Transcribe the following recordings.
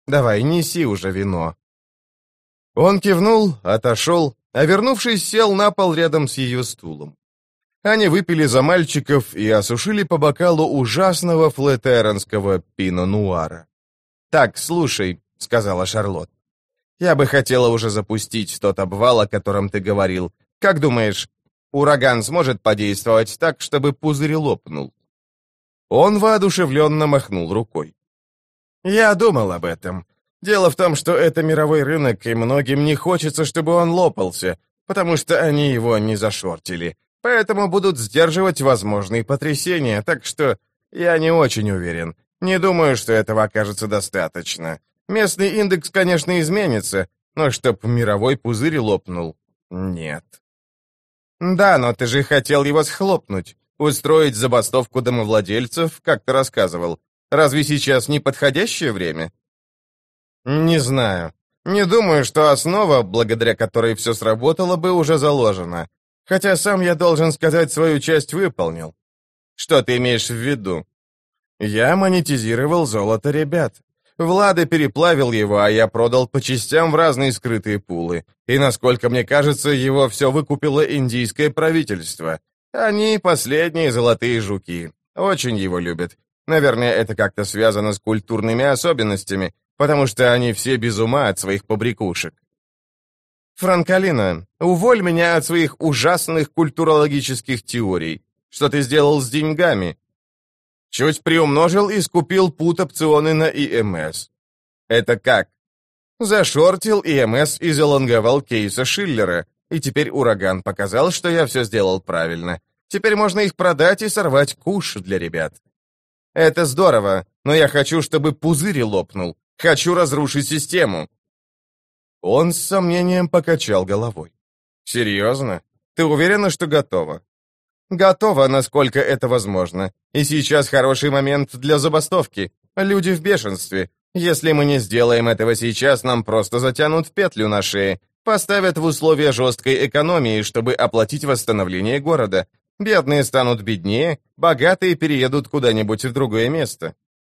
Давай, неси уже вино». Он кивнул, отошел, а вернувшись, сел на пол рядом с ее стулом. Они выпили за мальчиков и осушили по бокалу ужасного флетеронского пино-нуара. «Так, слушай», — сказала Шарлотт, — «я бы хотела уже запустить тот обвал, о котором ты говорил. Как думаешь, ураган сможет подействовать так, чтобы пузырь лопнул?» Он воодушевленно махнул рукой. «Я думал об этом. Дело в том, что это мировой рынок, и многим не хочется, чтобы он лопался, потому что они его не зашортили. Поэтому будут сдерживать возможные потрясения, так что я не очень уверен. Не думаю, что этого окажется достаточно. Местный индекс, конечно, изменится, но чтоб мировой пузырь лопнул — нет». «Да, но ты же хотел его схлопнуть, устроить забастовку домовладельцев, как ты рассказывал. Разве сейчас не подходящее время?» «Не знаю. Не думаю, что основа, благодаря которой все сработало, бы уже заложена. Хотя сам я, должен сказать, свою часть выполнил». «Что ты имеешь в виду?» «Я монетизировал золото ребят. Влада переплавил его, а я продал по частям в разные скрытые пулы. И, насколько мне кажется, его все выкупило индийское правительство. Они последние золотые жуки. Очень его любят. Наверное, это как-то связано с культурными особенностями, потому что они все без ума от своих побрякушек». «Франколина, уволь меня от своих ужасных культурологических теорий. Что ты сделал с деньгами?» «Чуть приумножил и скупил пут-опционы на ИМС». «Это как?» «Зашортил ИМС и залонговал кейса Шиллера, и теперь ураган показал, что я все сделал правильно. Теперь можно их продать и сорвать куш для ребят». «Это здорово, но я хочу, чтобы пузырь лопнул. Хочу разрушить систему». Он с сомнением покачал головой. «Серьезно? Ты уверена, что готова?» «Готова, насколько это возможно. И сейчас хороший момент для забастовки. Люди в бешенстве. Если мы не сделаем этого сейчас, нам просто затянут петлю на шее, поставят в условия жесткой экономии, чтобы оплатить восстановление города. Бедные станут беднее, богатые переедут куда-нибудь в другое место».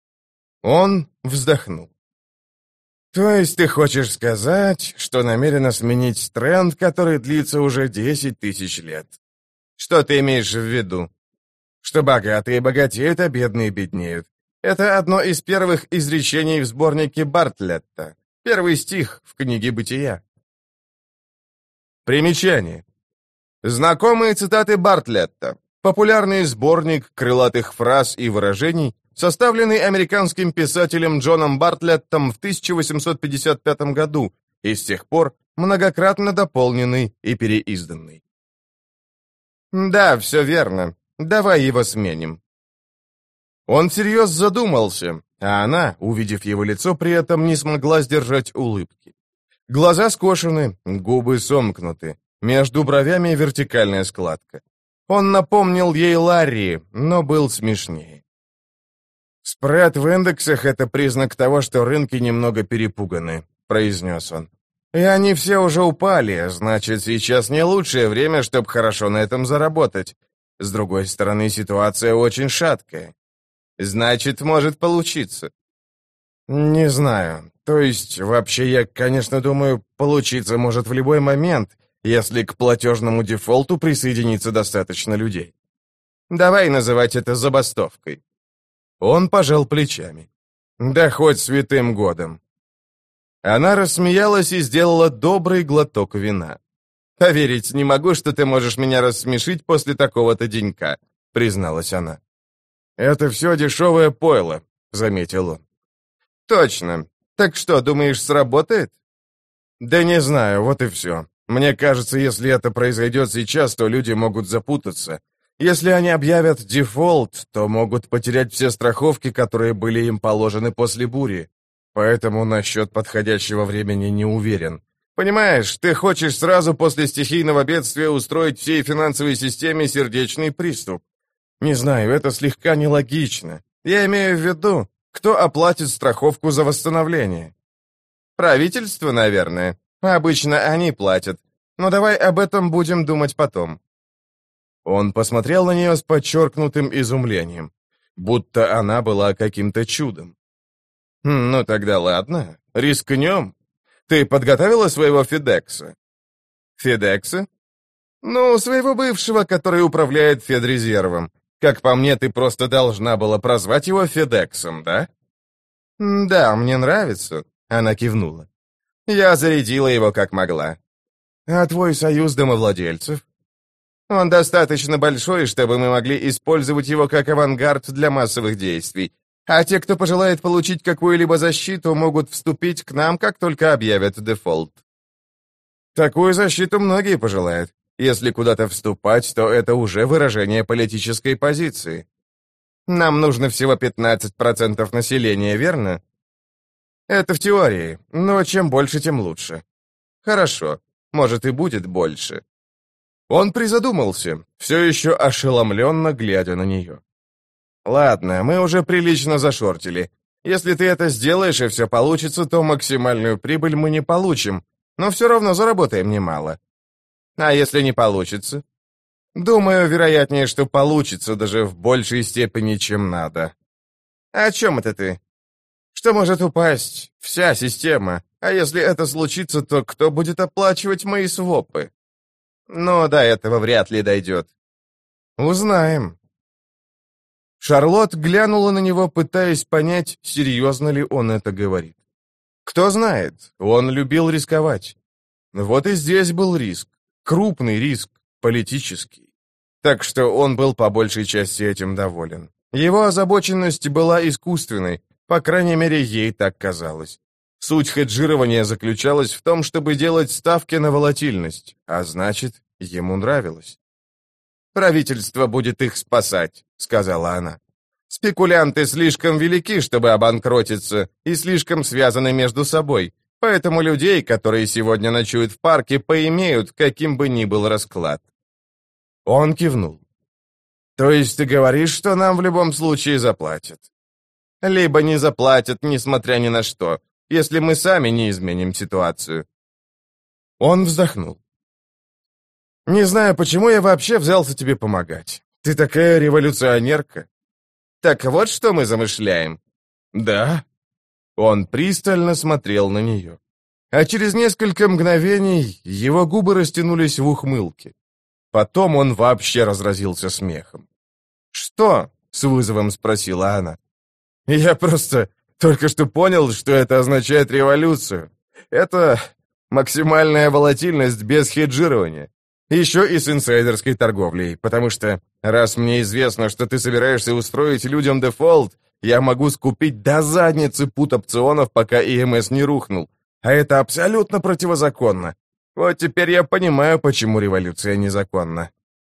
Он вздохнул. «То есть ты хочешь сказать, что намерена сменить тренд, который длится уже 10 тысяч лет?» «Что ты имеешь в виду?» «Что богатые богатеют, а бедные беднеют. Это одно из первых изречений в сборнике Бартлетта. Первый стих в книге «Бытия». Примечание. Знакомые цитаты Бартлетта. Популярный сборник крылатых фраз и выражений, составленный американским писателем Джоном Бартлеттом в 1855 году и с тех пор многократно дополненный и переизданный. «Да, все верно. Давай его сменим». Он всерьез задумался, а она, увидев его лицо, при этом не смогла сдержать улыбки. Глаза скошены, губы сомкнуты, между бровями вертикальная складка. Он напомнил ей Ларри, но был смешнее. «Спред в индексах — это признак того, что рынки немного перепуганы», — произнес он. «И они все уже упали, значит, сейчас не лучшее время, чтобы хорошо на этом заработать. С другой стороны, ситуация очень шаткая. Значит, может получиться». «Не знаю. То есть, вообще, я, конечно, думаю, получиться может в любой момент, если к платежному дефолту присоединится достаточно людей. Давай называть это забастовкой». Он пожал плечами. «Да хоть святым годом». Она рассмеялась и сделала добрый глоток вина. «Поверить не могу, что ты можешь меня рассмешить после такого-то денька», — призналась она. «Это все дешевое пойло», — заметил он. «Точно. Так что, думаешь, сработает?» «Да не знаю, вот и все. Мне кажется, если это произойдет сейчас, то люди могут запутаться. Если они объявят дефолт, то могут потерять все страховки, которые были им положены после бури. Поэтому насчет подходящего времени не уверен. Понимаешь, ты хочешь сразу после стихийного бедствия устроить всей финансовой системе сердечный приступ. Не знаю, это слегка нелогично. Я имею в виду, кто оплатит страховку за восстановление? Правительство, наверное. Обычно они платят. Но давай об этом будем думать потом». Он посмотрел на нее с подчеркнутым изумлением, будто она была каким-то чудом. Ну тогда ладно, рискнем. Ты подготовила своего Федекса? Федекса? Ну, своего бывшего, который управляет Федрезервом. Как по мне, ты просто должна была прозвать его Федексом, да? Да, мне нравится, она кивнула. Я зарядила его как могла. А твой союз домовладельцев? Он достаточно большой, чтобы мы могли использовать его как авангард для массовых действий. А те, кто пожелает получить какую-либо защиту, могут вступить к нам, как только объявят дефолт. Такую защиту многие пожелают. Если куда-то вступать, то это уже выражение политической позиции. Нам нужно всего 15% населения, верно? Это в теории, но чем больше, тем лучше. Хорошо, может и будет больше. Он призадумался, все еще ошеломленно глядя на нее. Ладно, мы уже прилично зашортили. Если ты это сделаешь и все получится, то максимальную прибыль мы не получим, но все равно заработаем немало. А если не получится? Думаю, вероятнее, что получится даже в большей степени, чем надо. О чем это ты? Что может упасть? Вся система. А если это случится, то кто будет оплачивать мои свопы? Но до этого вряд ли дойдет. Узнаем. Шарлотт глянула на него, пытаясь понять, серьезно ли он это говорит. Кто знает, он любил рисковать. Вот и здесь был риск. Крупный риск, политический. Так что он был по большей части этим доволен. Его озабоченность была искусственной, по крайней мере, ей так казалось. Суть хеджирования заключалась в том, чтобы делать ставки на волатильность, а значит, ему нравилось. «Правительство будет их спасать», — сказала она. «Спекулянты слишком велики, чтобы обанкротиться, и слишком связаны между собой, поэтому людей, которые сегодня ночуют в парке, поимеют, каким бы ни был расклад». Он кивнул. «То есть ты говоришь, что нам в любом случае заплатят?» «Либо не заплатят, несмотря ни на что, если мы сами не изменим ситуацию». Он вздохнул. «Не знаю, почему я вообще взялся тебе помогать. Ты такая революционерка». «Так вот, что мы замышляем?» «Да». Он пристально смотрел на нее. А через несколько мгновений его губы растянулись в ухмылке. Потом он вообще разразился смехом. «Что?» — с вызовом спросила она. «Я просто только что понял, что это означает революцию. Это максимальная волатильность без хеджирования. Еще и с инсайдерской торговлей, потому что, раз мне известно, что ты собираешься устроить людям дефолт, я могу скупить до задницы пут опционов, пока ИМС не рухнул. А это абсолютно противозаконно. Вот теперь я понимаю, почему революция незаконна».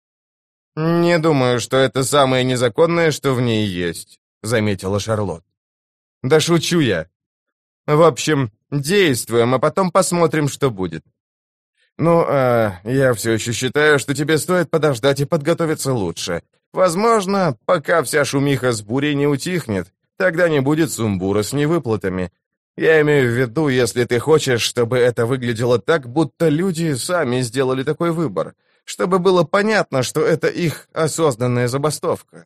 «Не думаю, что это самое незаконное, что в ней есть», — заметила Шарлотт. «Да шучу я. В общем, действуем, а потом посмотрим, что будет. Ну, я все еще считаю, что тебе стоит подождать и подготовиться лучше. Возможно, пока вся шумиха с бурей не утихнет, тогда не будет сумбура с невыплатами. Я имею в виду, если ты хочешь, чтобы это выглядело так, будто люди сами сделали такой выбор, чтобы было понятно, что это их осознанная забастовка».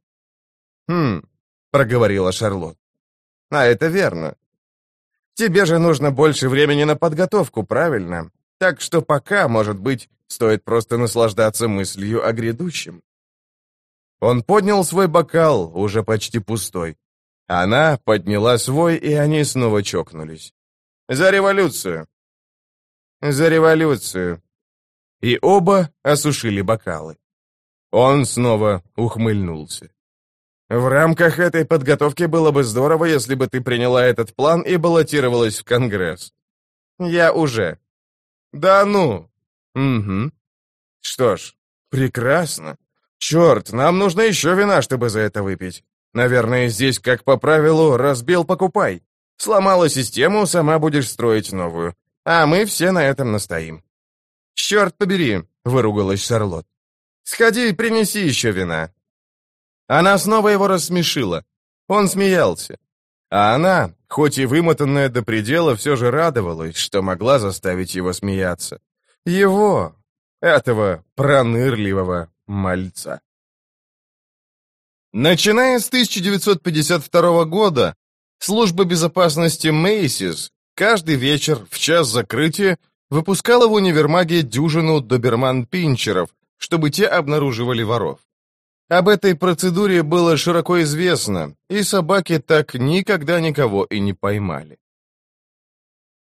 Проговорила Шарлотт. «А это верно. Тебе же нужно больше времени на подготовку, правильно? Так что пока, может быть, стоит просто наслаждаться мыслью о грядущем». Он поднял свой бокал, уже почти пустой. Она подняла свой, и они снова чокнулись. «За революцию!» «За революцию!» И оба осушили бокалы. Он снова ухмыльнулся. «В рамках этой подготовки было бы здорово, если бы ты приняла этот план и баллотировалась в Конгресс». «Я уже». «Да ну!» «Угу». «Что ж, прекрасно. Черт, нам нужно еще вина, чтобы за это выпить. Наверное, здесь, как по правилу, разбил — покупай. Сломала систему, сама будешь строить новую. А мы все на этом настоим». «Черт побери!» — выругалась Шарлотт. «Сходи и принеси еще вина». Она снова его рассмешила. Он смеялся. А она, хоть и вымотанная до предела, все же радовалась, что могла заставить его смеяться. Его, этого пронырливого мальца. Начиная с 1952 года, Служба безопасности Мейсис каждый вечер в час закрытия выпускала в универмаге дюжину доберман-пинчеров, чтобы те обнаруживали воров. Об этой процедуре было широко известно, и собаки так никогда никого и не поймали.